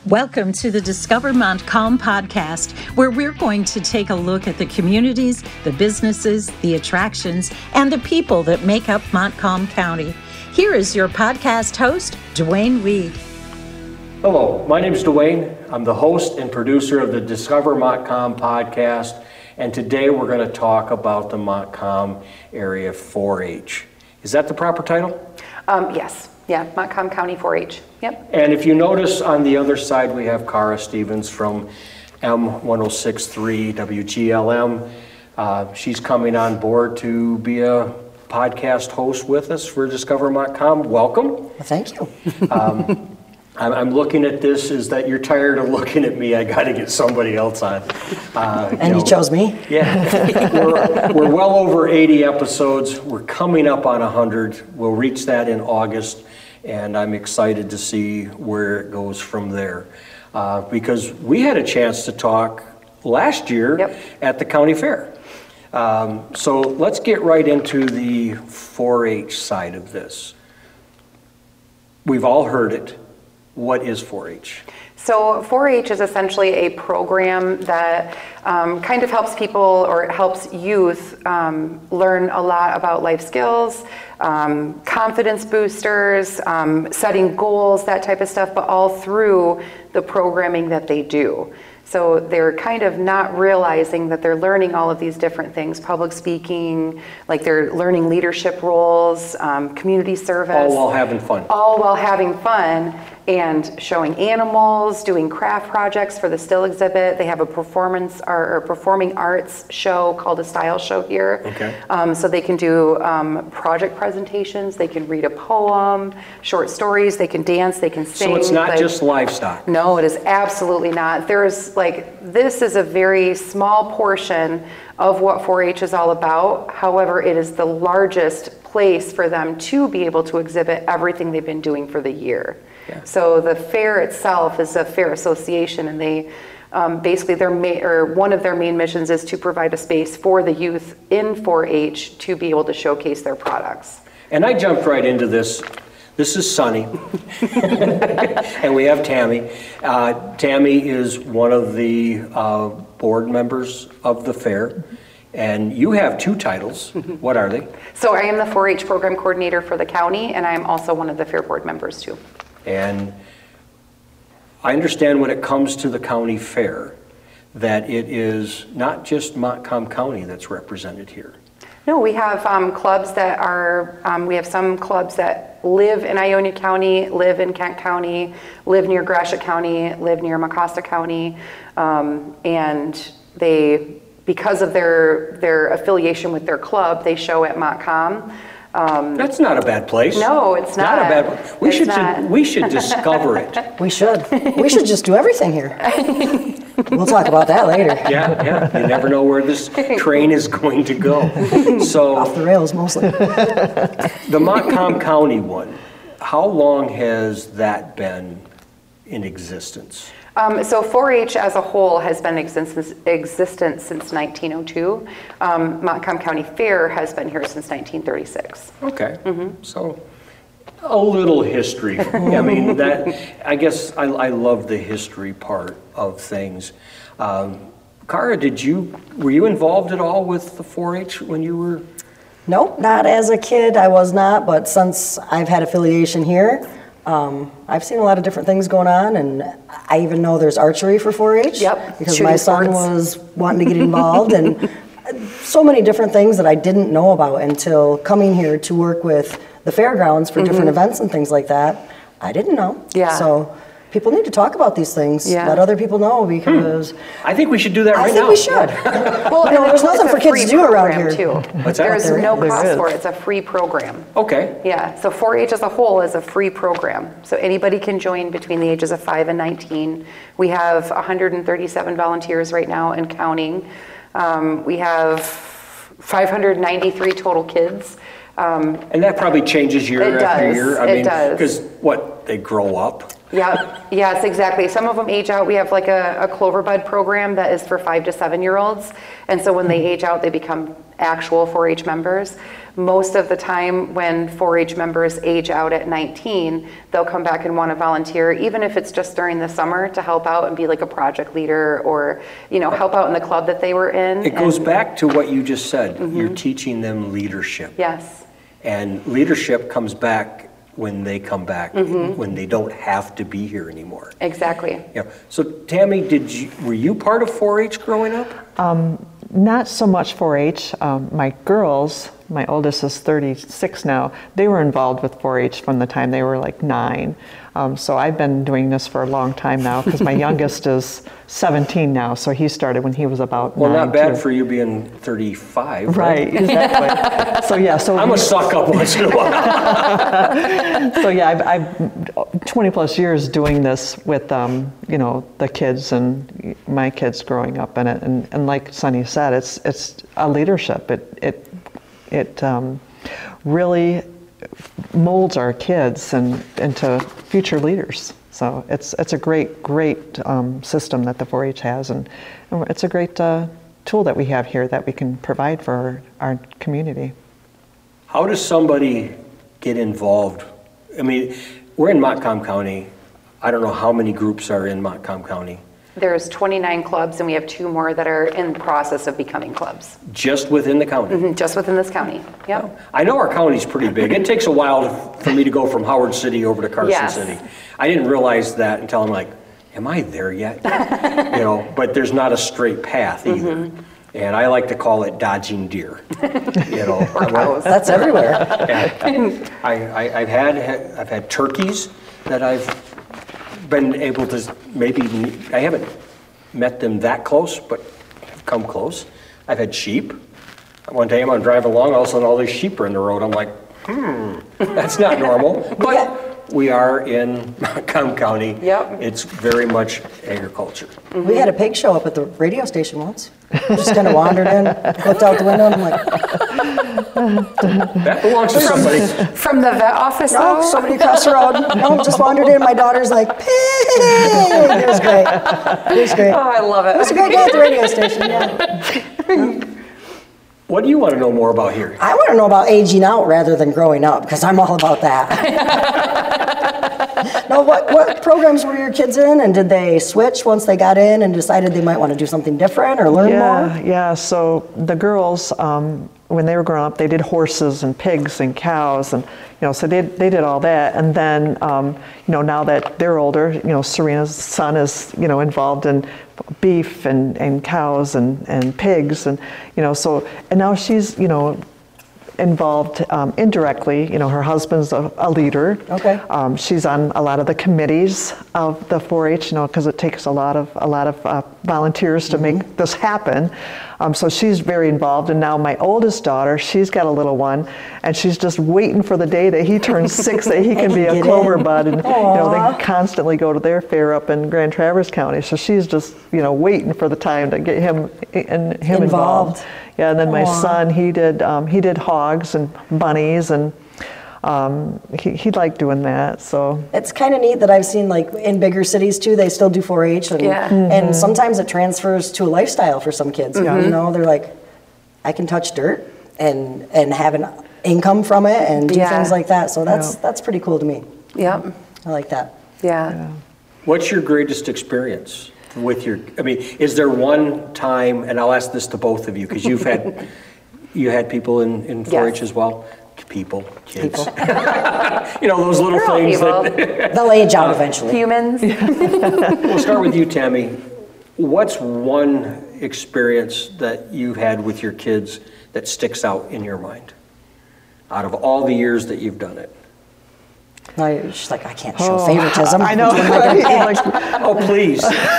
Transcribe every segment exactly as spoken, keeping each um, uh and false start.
Welcome to the Discover Montcalm podcast, where we're going to take a look at the communities, the businesses, the attractions, and the people that make up Montcalm County. Here is your podcast host, Dwayne Reed. Hello, my name is Dwayne. I'm the host and producer of the Discover Montcalm podcast, and today we're going to talk about the Montcalm area four H. Is that the proper title? Um, yes. Yeah, Montcalm County four H. Yep. And if you notice on the other side, we have Cara Stevens from M one oh six point three W G L M. Uh, she's coming on board to be a podcast host with us for Discover Montcalm. Welcome. Well, thank you. um, I'm, I'm looking at this is that you're tired of looking at me. I got to get somebody else on. Uh, and you, know, you chose me? Yeah. we're, we're well over eighty episodes. We're coming up on one hundred. We'll reach that in August. And I'm excited to see where it goes from there. Uh, because we had a chance to talk last year yep. at the county fair. Um, so let's get right into the four H side of this. We've all heard it. What is four H? So four H is essentially a program that um, kind of helps people or helps youth um, learn a lot about life skills, um, confidence boosters, um, setting goals, that type of stuff, but all through the programming that they do. So they're kind of not realizing that they're learning all of these different things, public speaking, like they're learning leadership roles, um, community service. All while having fun. All while having fun and showing animals, doing craft projects for the still exhibit. They have a performance or, or performing arts show called a style show here. Okay. Um, so they can do um, project presentations, they can read a poem, short stories, they can dance, they can sing. So it's not like, just livestock. No, it is absolutely not. There's like, this is a very small portion of what four H is all about. However, it is the largest place for them to be able to exhibit everything they've been doing for the year. Yeah. So the fair itself is a fair association, and they um, basically their ma- or one of their main missions is to provide a space for the youth in four H to be able to showcase their products. And I jumped right into this. This is Sunny, and we have Tammy. Uh, Tammy is one of the uh, board members of the fair, and you have two titles. What are they? So I am the four H program coordinator for the county, and I am also one of the fair board members too. And I understand when it comes to the county fair that it is not just Montcalm County that's represented here. No, we have um, clubs that are, um, we have some clubs that live in Ionia County, live in Kent County, live near Gratiot County, live near Mecosta County, um, and they, because of their, their affiliation with their club, they show at Montcalm. Um, That's not a bad place. No, it's not. Not a bad. We it's should not. we should discover it. We should. We should just do everything here. We'll talk about that later. Yeah, yeah. You never know where this train is going to go. So off the rails mostly. The Montcalm County one. How long has that been in existence? Um, so four H as a whole has been existence, existent since nineteen oh two. Um, Montcalm County Fair has been here since nineteen thirty-six. Okay, mm-hmm. So a little history. I mean, that. I guess I, I love the history part of things. Um, Cara, did you were you involved at all with the four H when you were? Nope, not as a kid. I was not, but since I've had affiliation here. Um, I've seen a lot of different things going on, and I even know there's archery for four H. Yep. Because Shooting my son sports. was wanting to get involved, and so many different things that I didn't know about until coming here to work with the fairgrounds for mm-hmm. different events and things like that. I didn't know. Yeah. So people need to talk about these things. Yeah. Let other people know, because hmm. I think we should do that right now. I think we should. Well, you know, there's nothing for kids to do around here. Too. What's that? There's there, no there cost is. for it. It's a free program. Okay. Yeah. So four H as a whole is a free program. So anybody can join between the ages of five and nineteen. We have one hundred thirty-seven volunteers right now and counting. Um, we have five hundred ninety-three total kids. Um, and that probably changes year it after does. year. I it mean, does. Because what, they grow up? Yep. Yes, exactly. Some of them age out. We have like a, a Clover Bud program that is for five to seven year olds. And so when they age out, they become actual four H members. Most of the time when four H members age out at nineteen, they'll come back and want to volunteer, even if it's just during the summer, to help out and be like a project leader or, you know, help out in the club that they were in. It goes And- back to what you just said. You're teaching them leadership. Yes. And leadership comes back when they come back, when they don't have to be here anymore. Exactly. Yeah. So Tammy, did you, were you part of four H growing up? Not so much four H. Um, my girls, my oldest is thirty-six now, they were involved with four H from the time they were like nine. Um, so I've been doing this for a long time now because my youngest is seventeen now, so he started when he was about Well, nine. not bad too. for you being thirty-five. Right, exactly. So yeah, so I'm a suck up once in a while. so yeah, I've, I've twenty plus years doing this with um, you know, the kids and my kids growing up in it, and, and like Sunny said, it's it's a leadership. It it it um, really molds our kids and into future leaders. So it's it's a great great um, system that the four H has, and, and it's a great uh, tool that we have here that we can provide for our, our community. How does somebody get involved? I mean, we're in Montcalm County. I don't know how many groups are in Montcalm County. There's twenty-nine clubs, and we have two more that are in the process of becoming clubs, Just within the county. Mhm, just within this county. Yep. I know our county's pretty big. It takes a while to, for me to go from Howard City over to Carson Yes. City. I didn't realize that until I'm like, am I there yet? You know, but there's not a straight path either. Mm-hmm. And I like to call it dodging deer. You know, Or cows. That's everywhere. Yeah. I, I, I've had I've had turkeys that I've been able to maybe, I haven't met them that close, but have come close. I've had sheep. One day I'm driving along, all of a sudden all these sheep are in the road. I'm like, hmm, that's not normal. But we are in Montcalm County. Yep. It's very much agriculture. We had a pig show up at the radio station once. Just kind of wandered in, looked out the window, and I'm like, That belongs to somebody. From the vet office, no, though? somebody across the road. No, just wandered in. My daughter's like, pig! It was great. It was great. Oh, I love It was a it. great day at the radio station, yeah. What do you want to know more about here? I want to know about aging out rather than growing up, because I'm all about that. Now, what, what programs were your kids in, and did they switch once they got in and decided they might want to do something different or learn Yeah, more? yeah. So the girls, um, when they were growing up, they did horses and pigs and cows, and you know, so they they did all that. And then, um, you know, now that they're older, you know, Serena's son is, you know, involved in beef and, and cows and, and pigs, and you know, so and now she's, you know, involved um, indirectly. You know, her husband's a, a leader. Okay. Um, she's on a lot of the committees of the four H, you know, because it takes a lot of a lot of uh, volunteers to Mm-hmm. make this happen. Um, so she's very involved. And now my oldest daughter, she's got a little one, and she's just waiting for the day that he turns six, that he can be a Get Clover in. Bud. And you know, they constantly go to their fair up in Grand Traverse County. So she's just, you know, waiting for the time to get him and him involved. Involved. Yeah, and then my Aw. son, he did um, he did hogs and bunnies, and um, he he liked doing that. So It's kind of neat that I've seen, like, in bigger cities too, they still do four H, and, Yeah. and sometimes it transfers to a lifestyle for some kids. You know, they're like, I can touch dirt and and have an income from it and do Yeah. things like that. So that's Yeah. that's pretty cool to me. Yep. I like that. Yeah. What's your greatest experience with your, I mean, is there one time, and I'll ask this to both of you, because you've had, you had people in, in four H Yes. as well? People, kids. You know, those little We're all things people. that, They'll age out eventually. Humans. we'll start with you, Tammy. What's one experience that you've had with your kids that sticks out in your mind? Out of all the years that you've done it? No, you're just like, I can't show favoritism. I know. Like, Oh, please.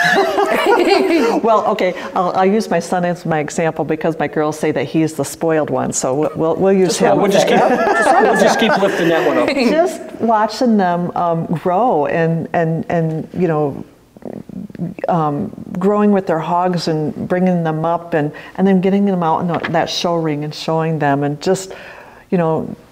Well, okay, I'll, I'll use my son as my example because my girls say that he's the spoiled one. So we'll we'll, we'll use him. We'll just keep, we'll just keep lifting that one up. Just watching them um, grow and and and you know. Um, growing with their hogs and bringing them up and, and then getting them out in the, that show ring and showing them and just, you know,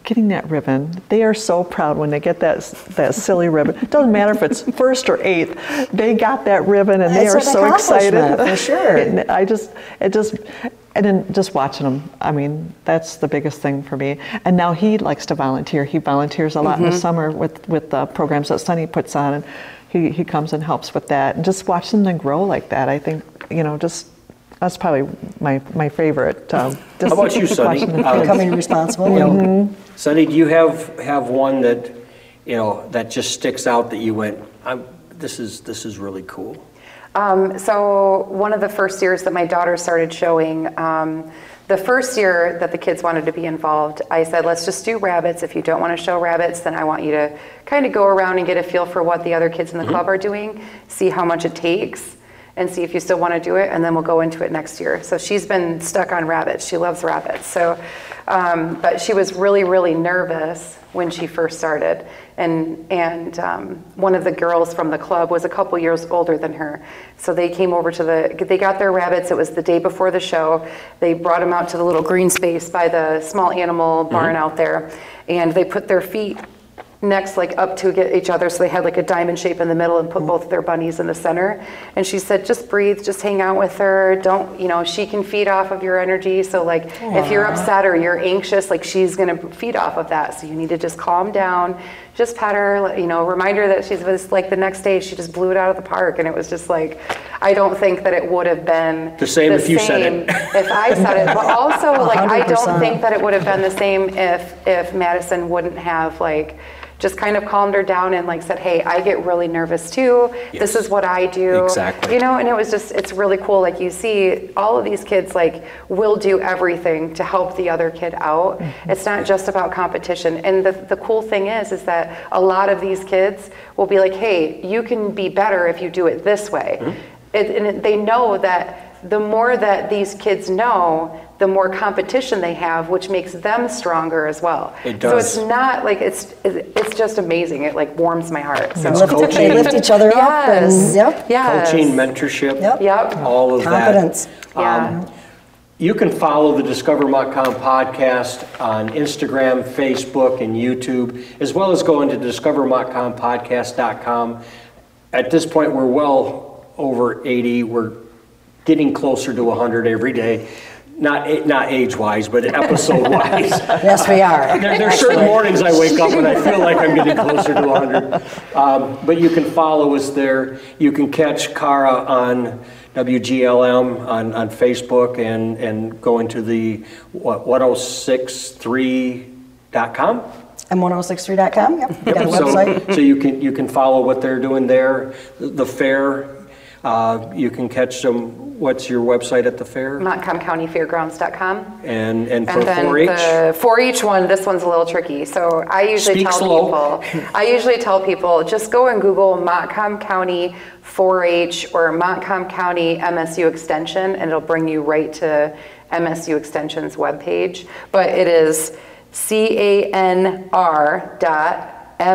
getting that ribbon. They are so proud when they get that that silly ribbon. It doesn't matter if it's first or eighth. They got that ribbon and they It's are an so excited. accomplishment, for sure. And I just, it just, and then just watching them. I mean, that's the biggest thing for me. And now he likes to volunteer. He volunteers a lot Mm-hmm. in the summer with with the programs that Sonny puts on, and he he comes and helps with that. And just watching them grow like that, I think, you know, just. That's probably my, my favorite. Um, How about you, Sonny? watching the Uh, kids. Becoming responsible. You know, Mm-hmm. Sonny, do you have, have one that, you know, that just sticks out that you went, I'm, this is, this is really cool? Um, so one of the first years that my daughter started showing, um, the first year that the kids wanted to be involved, I said, let's just do rabbits. If you don't want to show rabbits, then I want you to kind of go around and get a feel for what the other kids in the club are doing, see how much it takes, and see if you still want to do it, and then we'll go into it next year. So she's been stuck on rabbits. She loves rabbits. So, um, but she was really, really nervous when she first started. And, and um, one of the girls from the club was a couple years older than her. So they came over to the, they got their rabbits. It was the day before the show. They brought them out to the little green space by the small animal barn out there. And they put their feet next, like up to get each other, so they had like a diamond shape in the middle, and put both of their bunnies in the center. And she said, just breathe, just hang out with her. Don't, you know, she can feed off of your energy. So like, if you're upset or you're anxious, like she's gonna feed off of that. So you need to just calm down, just pet her, you know, remind her that she's was like the next day she just blew it out of the park. And it was just like, I don't think that it would have been The same if you said it. if I said it, but also like, I one hundred percent. don't think that it would have been the same if, if Madison wouldn't have like, just kind of calmed her down and like said, hey, I get really nervous too. This Yes. is what I do. Exactly. You know, and it was just, it's really cool. Like you see all of these kids like will do everything to help the other kid out. Mm-hmm. It's not just about competition. And the, the cool thing is, is that a lot of these kids will be like, hey, you can be better if you do it this way. Mm-hmm. It, and it, they know that the more that these kids know, the more competition they have, which makes them stronger as well. It does. So it's not like, it's it's just amazing. It like warms my heart. So. It's Lift, coaching. they lift each other up and, Yes. yep. Yes. Coaching, mentorship, Yep. Yep. all of Confidence. that. Yeah. You can follow the Discover Montcalm podcast on Instagram, Facebook, and YouTube, as well as go into discover montcalm podcast dot com. At this point, we're well over eighty. We're getting closer to one hundred every day. Not not age-wise, but episode-wise. Yes, we are. There, there are certain mornings I wake up and I feel like I'm getting closer to one hundred. Um, but you can follow us there. You can catch Cara on W G L M on, on Facebook and, and go into the what, ten sixty-three dot com. M ten sixty-three dot com, yep. We got a So, website. so you can you can follow what they're doing there. The, the fair, uh, you can catch them. What's your website at the fair? Montcalm County Fairgrounds dot com. And and for And then four H? the four H one, this one's a little tricky. So I usually Speak tell slow. people, I usually tell people, just go and Google Montcalm County four H or Montcalm County M S U Extension, and it'll bring you right to M S U Extension's webpage. But it is C A N R dot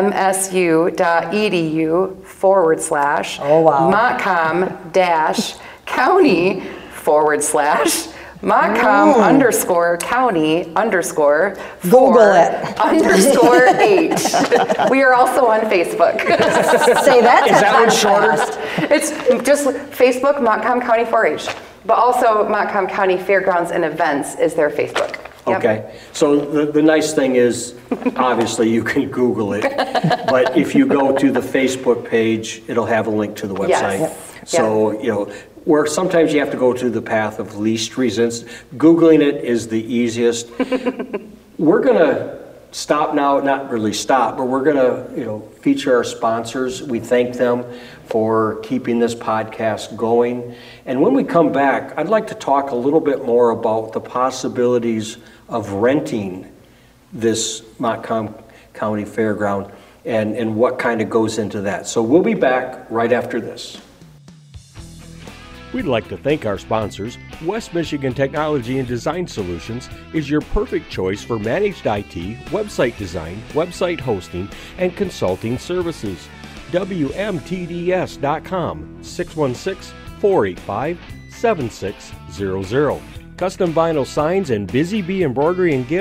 msu.edu forward slash Oh, wow. Montcalm dash county forward slash Montcalm underscore county underscore Google four it. underscore H. We are also on Facebook. Say that. Is that one shorter? It's just Facebook Montcalm County four H, but also Montcalm County Fairgrounds and Events is their Facebook. Yep. Okay, so the, the nice thing is, obviously you can Google it, but if you go to the Facebook page, it'll have a link to the website. Yes. So, you know, where sometimes you have to go to the path of least resistance, Googling it is the easiest. We're gonna stop now, not really stop, but we're gonna, you know, feature our sponsors. We thank them for keeping this podcast going. And when we come back, I'd like to talk a little bit more about the possibilities of renting this Montcalm County Fairground and, and what kind of goes into that. So we'll be back right after this. We'd like to thank our sponsors. West Michigan Technology and Design Solutions is your perfect choice for managed I T, website design, website hosting, and consulting services. W M T D S dot com, six one six, four eight five, seven six zero zero. Custom vinyl signs and Busy Bee embroidery and gifts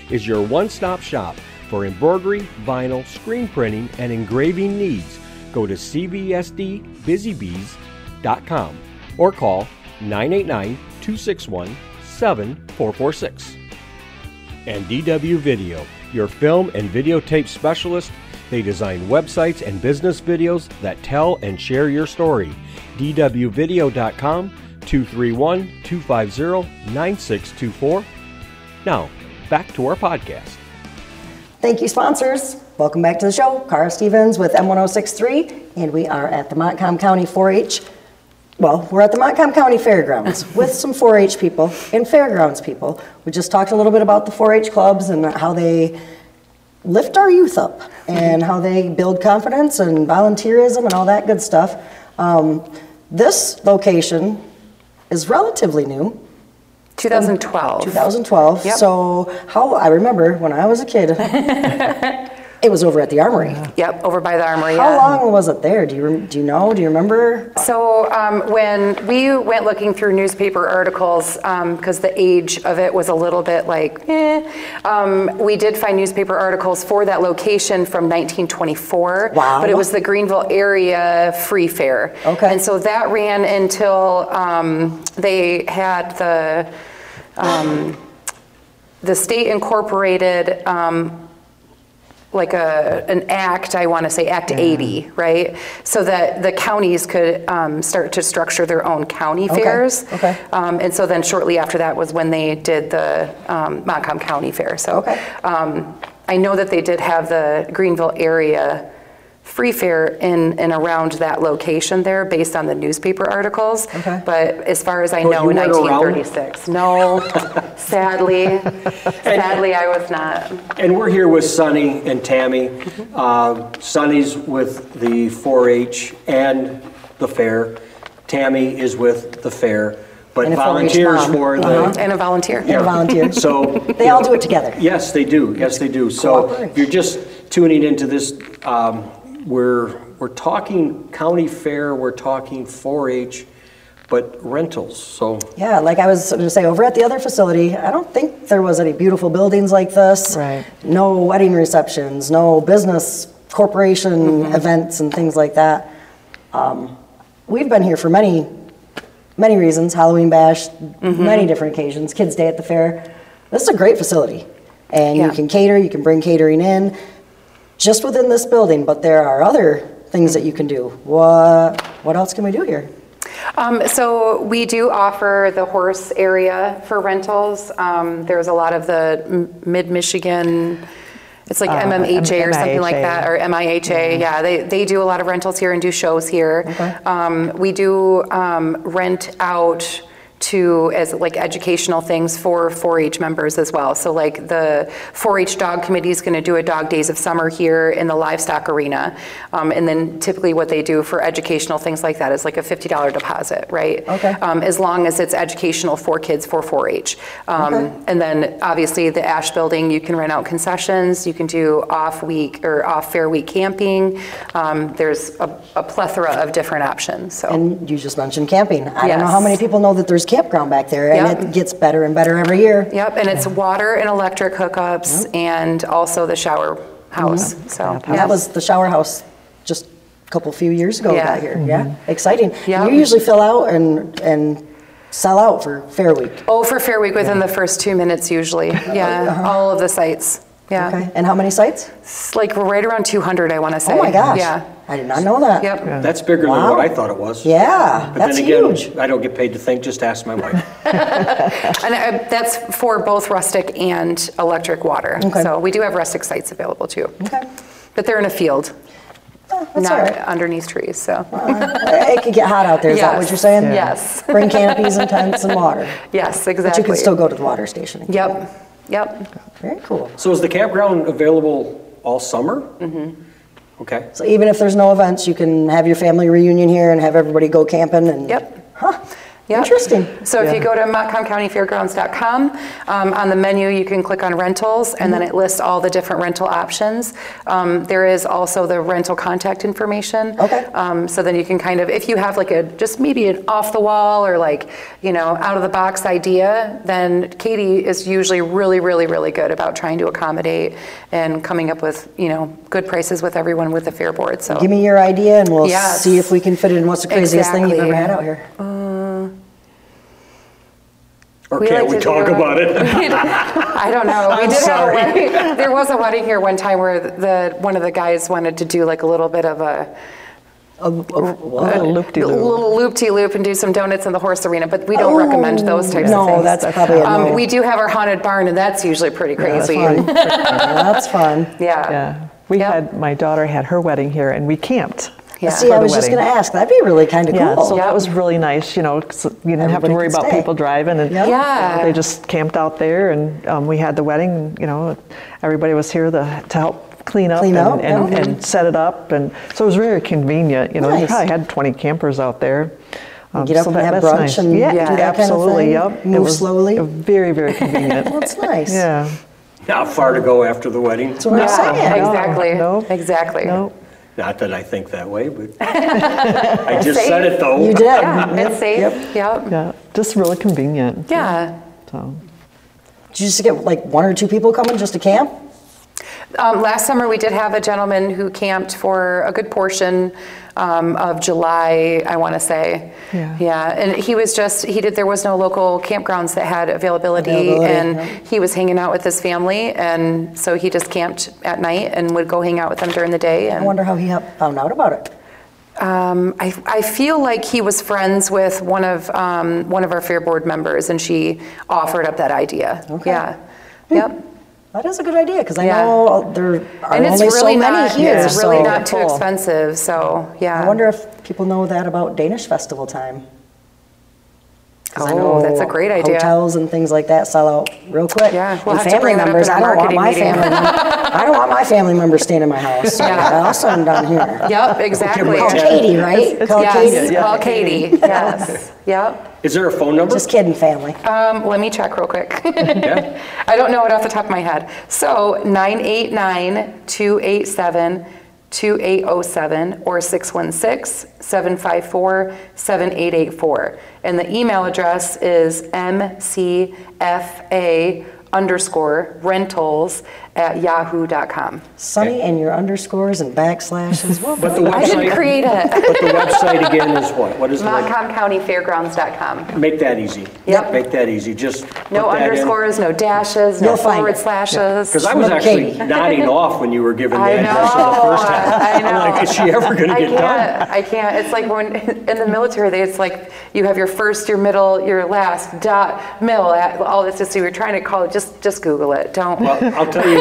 is your one-stop shop for embroidery, vinyl, screen printing, and engraving needs. Go to c b s d busy bees dot com or call nine eight nine, two six one, seven four four six. And D W Video, your film and videotape specialist. They design websites and business videos that tell and share your story. d w video dot com, two three one, two five zero, nine six two four. Now, back to our podcast. Thank you, sponsors. Welcome back to the show. Cara Stevens with M one oh six point three, and we are at the Montcalm County four H. Well, we're at the Montcalm County Fairgrounds with some four H people and fairgrounds people. We just talked a little bit about the four H clubs and how they lift our youth up and how they build confidence and volunteerism and all that good stuff. Um, this location is relatively new. twenty twelve. twenty twelve. Yep. So how I remember when I was a kid, it was over at the Armory. Yep, over by the Armory. How yeah. long was it there? Do you rem- do you know? Do you remember? So um, when we went looking through newspaper articles, because um, the age of it was a little bit like, eh, um, we did find newspaper articles for that location from nineteen twenty-four. Wow. But it was the Greenville area free fair. Okay. And so that ran until um, they had the um, the state incorporated. Um, like a an act, I want to say Act yeah. eighty, right? So that the counties could um, start to structure their own county okay. fairs. Okay. Um, and so then shortly after that was when they did the um, Montcalm County Fair. So okay. um, I know that they did have the Greenville area free fair in and around that location there based on the newspaper articles. Okay. But as far as I Oh, know, you in weren't nineteen around? thirty-six. No, sadly, sadly I was not. And we're here with Sunny and Tammy. Uh, Sunny's with the four H and the fair. Tammy is with the fair, but And a four H volunteers mom. for the. Uh-huh. And a volunteer. And a volunteer. So. They all do it together. Yes, they do. Yes, they do. So Cooperate. if you're just tuning into this, um, we're we're talking county fair, we're talking four H, but rentals. So Yeah, like I was going to say, over at the other facility, I don't think there was any beautiful buildings like this. Right. No wedding receptions, no business corporation Mm-hmm. events and things like that. Um, we've been here for many, many reasons, Halloween bash, Mm-hmm. many different occasions, Kids Day at the fair. This is a great facility. And Yeah. you can cater, you can bring catering in just within this building, but there are other things that you can do. What, what else can we do here? Um, so we do offer the horse area for rentals. Um, there's a lot of the m- mid-Michigan, it's like Uh, M M H A or something like M I H A. that, or M I H A. Yeah, they, they do a lot of rentals here and do shows here. Okay. Um, we do um, rent out to as like educational things for four H members as well. So like the four H dog committee is going to do a dog days of summer here in the livestock arena. Um, and then typically what they do for educational things like that is like a fifty dollars deposit, right? Okay. Um, as long as it's educational for kids for four H. Um, Okay. And then obviously the Ash building, you can rent out concessions, you can do off week or off fair week camping. Um, there's a, a plethora of different options, so. And you just mentioned camping. I don't know Yes. how many people know that there's campground back there, and Yep. it gets better and better every year. Yep, and it's water and electric hookups and also the shower house, so. And that was the shower house just a couple, few years ago Yeah. got here. Yeah, exciting. Yep. You usually fill out and, and sell out for Fair Week. Oh, for Fair Week within the first two minutes usually, yeah, all of the sites, yeah. Okay, and how many sites? It's like right around two hundred, I want to say. Oh my gosh. Yeah, I did not know that. yep. that's bigger than Wow. what I thought it was. Yeah, But that's then again, huge. I don't get paid to think, just ask my wife. And uh, that's for both rustic and electric water. Okay. So we do have rustic sites available too. Okay. But they're in a field, Oh, that's not all right. underneath trees, so. It could get hot out there, is that what Yes. you're saying? Yes. Bring canopies and tents and water. Yes, But exactly. you can still go to the water station. and- Yep, yep. Very cool. So is the campground available all summer? Mm-hmm. Okay. So even if there's no events, you can have your family reunion here and have everybody go camping and. Yep. Huh, Yep. Interesting. So if Yeah. you go to Montcalm County Fairgrounds dot com, um, on the menu you can click on rentals, and then it lists all the different rental options. Um, there is also the rental contact information. Okay. Um, so then you can kind of, if you have like a, just maybe an off the wall or like, you know, out of the box idea, then Katie is usually really, really, really good about trying to accommodate and coming up with, you know, good prices with everyone with the Fair Board. So Give me your idea and we'll Yes. see if we can fit it in. What's the craziest thing you've Exactly. ever had out here? Or We can't like we to talk do- about it? I don't know. We I'm did have a sorry. wedding. There was a wedding here one time where the one of the guys wanted to do like a little bit of a, A, a, A what? little a loop-de-loop. little loop-de-loop and do some donuts in the horse arena, but we don't recommend those types no, of things. that's probably a Um, no. we do have our haunted barn, and that's usually pretty That's crazy. fun. That's fun. Yeah. Yeah. We Yep. had, my daughter had her wedding here and we camped. Yeah. See, for I the was just wedding. going to ask. That'd be really kind of Yeah, cool. so Yep. that was really nice, you know, 'cause you didn't have to Everybody worry could about stay. people driving, and Yep. Yeah. they just camped out there, and um, we had the wedding. You know, everybody was here to, to help clean up Clean and, up, and, yeah. and set it up, and so it was very convenient. You know, we Nice. probably had twenty campers out there. Um, Get up so and that- have that's brunch nice. and yeah, do that kind of absolutely. thing? Yep, Move it was slowly? Very, very convenient. That's nice. yeah. Not far to go after the wedding. That's what I'm Yeah, saying. exactly. No. Exactly. No. Not that I think that way, but I just said it though. You did. Yeah, it's safe. Yep. Yep. Yeah, just really convenient. Yeah. So. Did you just get like one or two people coming just to camp? Um, last summer, we did have a gentleman who camped for a good portion um, of July, I want to say. Yeah. Yeah, and he was just, he did, there was no local campgrounds that had availability, Availability, and yeah. he was hanging out with his family, and so he just camped at night and would go hang out with them during the day. I And wonder how he hap- found out about it. um, I, I feel like he was friends with one of um, one of our Fair Board members, and she offered up that idea. Okay. Yeah. Yep. That is a good idea because I Yeah. know there are And it's only really so many not, here. it's really so not too Cool. expensive, so, yeah. I wonder if people know that about Danish festival time. 'Cause I Oh, know that's a great idea. Hotels and things like that sell out real quick. Yeah, we'll and have to family bring that up members. in our I don't want marketing my meeting. family. mem- I don't want my family members staying in my house. So Yeah. I'll send them down here. Yep, exactly. Call Call Katie, right? Call Yes, Katie. yeah. call Katie, yes, yep. Is there a phone number? Just kidding, family. Um, let me check real quick. Yeah. I don't know it off the top of my head. So nine eight nine, two eight seven, two eight zero seven or six one six, seven five four, seven eight eight four. And the email address is M C F A underscore rentals at yahoo dot com. Sunny and your underscores and backslashes. Well, But the website. I didn't create it. But the website again is what? What is it? like? Montcalm County Fairgrounds dot com. Make that easy. Yep. Make that easy. Just No put that in. underscores, no dashes, no You'll find forward it. slashes. Because I was Look, actually Katie. nodding off when you were giving the I address of the know, first time. I know. I'm like, is she ever going to I get done? can't, I can't. It's like when, in the military, they- it's like you have your first, your middle, your last, dot, mill, at all this, just, so you're trying to call it, just, just Google it. Don't. Well, I'll tell you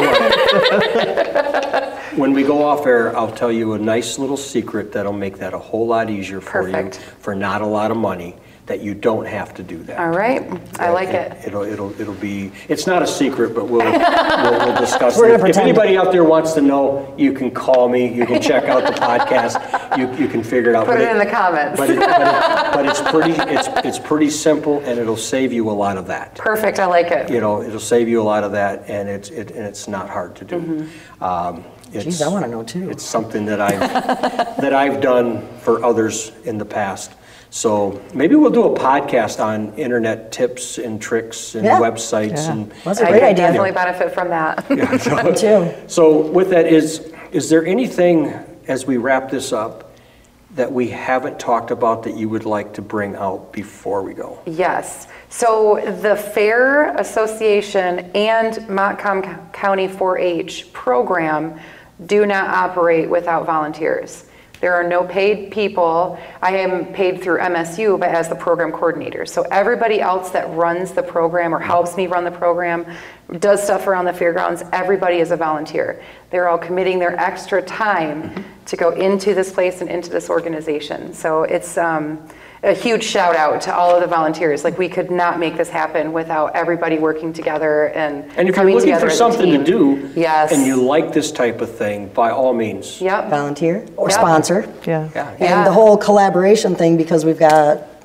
what. When we go off air, I'll tell you a nice little secret that'll make that a whole lot easier for Perfect. you for not a lot of money, that you don't have to do that. All right, I like it. It'll, it'll, it'll be, it's not a secret, but we'll, we'll, we'll discuss We're it. gonna If pretend. anybody out there wants to know, you can call me, you can check out the podcast, you, you can figure it out. Put But it in the comments. But, it, but, it, but it's pretty, it's, it's pretty simple, and it'll save you a lot of that. Perfect, I like it. You know, it'll save you a lot of that, and it's, it, and it's not hard to do. Mm-hmm. Um, it's- Geez, I want to know too. It's something that I've, that I've done for others in the past. So maybe we'll do a podcast on internet tips and tricks and Yeah. websites Yeah. and. That's a I great could idea. definitely benefit from that. Me too. So with that, is, is there anything, as we wrap this up, that we haven't talked about that you would like to bring out before we go? Yes. So the Fair Association and Montcalm County four H program do not operate without volunteers. There are no paid people. I am paid through M S U, but as the program coordinator. So everybody else that runs the program or helps me run the program, does stuff around the fairgrounds, everybody is a volunteer. They're all committing their extra time to go into this place and into this organization. So it's um, a huge shout out to all of the volunteers. Like, we could not make this happen without everybody working together and And if you're coming looking together for as a something to team. do, Yes. and you like this type of thing, by all means. Yep. Volunteer or Yep. sponsor. Yeah. Yeah. And Yeah. the whole collaboration thing, because we've got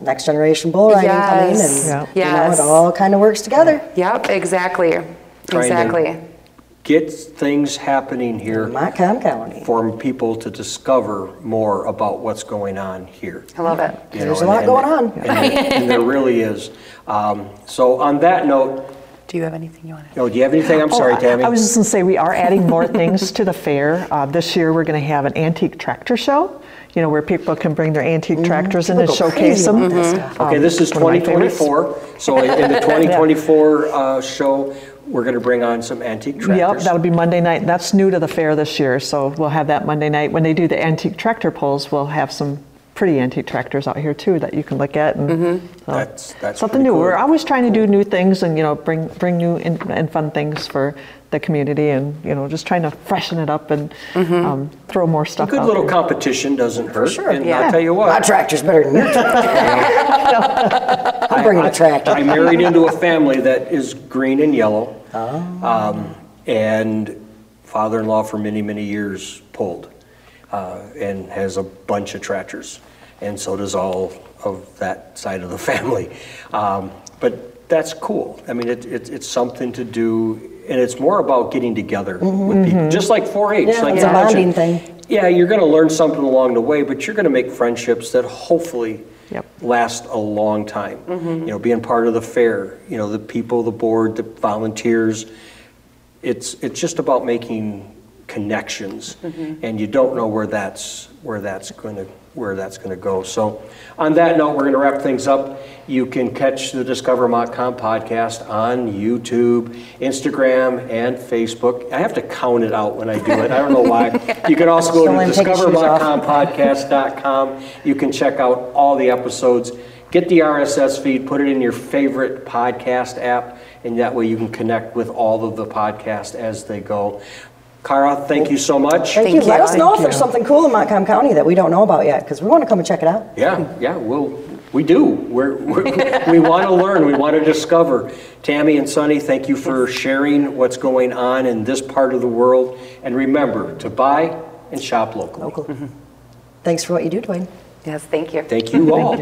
next generation bull riding Yes. coming, and Yeah. you know, Yes. it all kind of works together. Yep, exactly. Trying to- Exactly. Get things happening here Montcalm County. for people to discover more about what's going on here. I love it. You There's know, a lot and- going and- on. And, and there really is. Um, so on that note, Do you have anything you want to? oh, do you have anything? I'm sorry, Oh, I- Tammy. I was just going to say, we are adding more things to the fair. Uh, this year, we're going to have an antique tractor show, you know, where people can bring their antique tractors in and People go showcase crazy them. about that stuff. Okay, this is one of my twenty favorites. twenty-four. So in in the twenty twenty-four uh, show, we're going to bring on some antique Yep, tractors. that'll be Monday night. That's new to the fair this year, so we'll have that Monday night. When they do the antique tractor pulls, we'll have some pretty antique tractors out here too that you can look at. And so That's- that's something pretty new. cool. We're always trying to do new things and you know bring bring new and, and fun things for the community, and you know just trying to freshen it up and um, throw more A stuff good out little there. competition doesn't hurt. sure. And Yeah. I'll tell you My what. tractor's better than your tractor. I'm bringing I- a tractor. I married into a family that is green and yellow. Um, and father-in-law for many, many years pulled uh, and has a bunch of tractors. And so does all of that side of the family. Um, but that's cool. I mean, it, it, it's something to do, and it's more about getting together with people, just like four H. Yeah, like it's you a mentioned. bonding thing. Yeah, you're going to learn something along the way, but you're going to make friendships that hopefully Yep. last a long time. You know, being part of the fair, you know, the people, the board, the volunteers, it's it's just about making connections, and you don't know where that's where that's going to where that's going to go. So, on that note, we're going to wrap things up. You can catch the Discover Montcalm podcast on YouTube, Instagram, and Facebook. I have to count it out when I do it. I don't know why. You can also go Don't to let him take his discover shoes off. montcalm podcast dot com. You can check out all the episodes. Get the R S S feed, put it in your favorite podcast app, and that way you can connect with all of the podcasts as they go. Cara, thank you so much. Thank, Thank you. Let you. us know Thank if there's you. something cool in Montcalm County that we don't know about yet, because we want to come and check it out. Yeah, yeah, we'll, we do. We're, we're, we want to learn. We want to discover. Tammy and Sonny, thank you for sharing what's going on in this part of the world. And remember to buy and shop locally. Local. Thanks for what you do, Dwayne. Yes, thank you. Thank you all.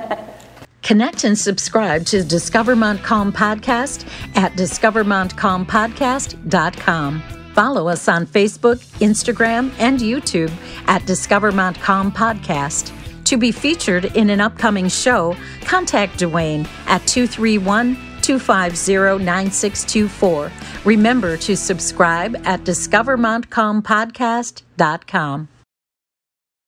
Connect and subscribe to Discover Montcalm Podcast at discover montcalm podcast dot com. Follow us on Facebook, Instagram, and YouTube at Discover Montcalm Podcast. To be featured in an upcoming show, contact Dwayne at two three one, two five zero, nine six two four. Remember to subscribe at discover montcalm podcast dot com.